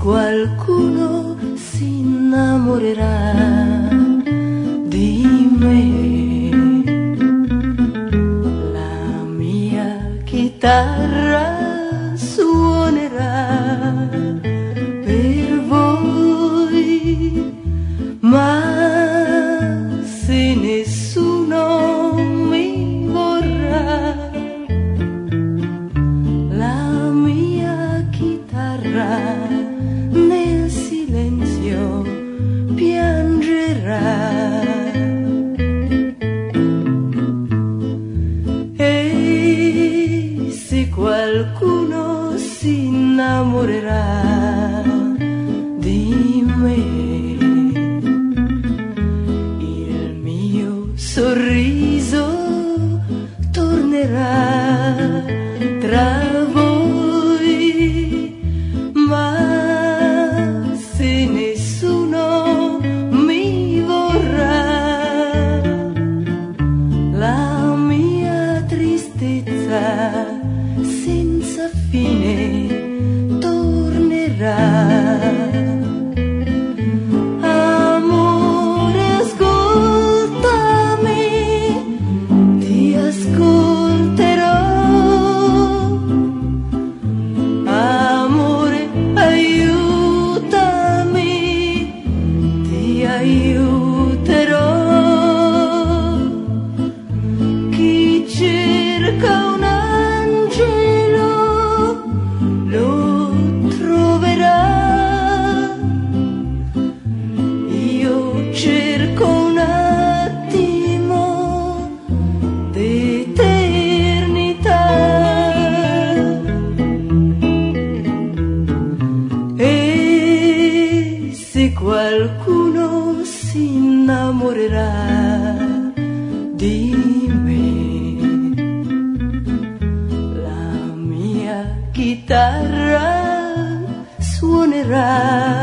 qualcuno si innamorerà di me, la mia chitarra suonerà per voi, ma se nessuno mi vorrà, la mia chitarra nel silenzio piangerà. E se qualcuno si innamorerà di me, il mio sorriso tornerà tra voi, ma se nessuno mi vorrà, la mia tristezza senza fine tornerà. Amore, ascoltami, ti ascolterò. Amore, aiutami, ti aiuterò. Chi cerca un angelo lo troverà. Io cerco un attimo d'eternità. E se qualcuno si innamorerà di me, la mia chitarra suonerà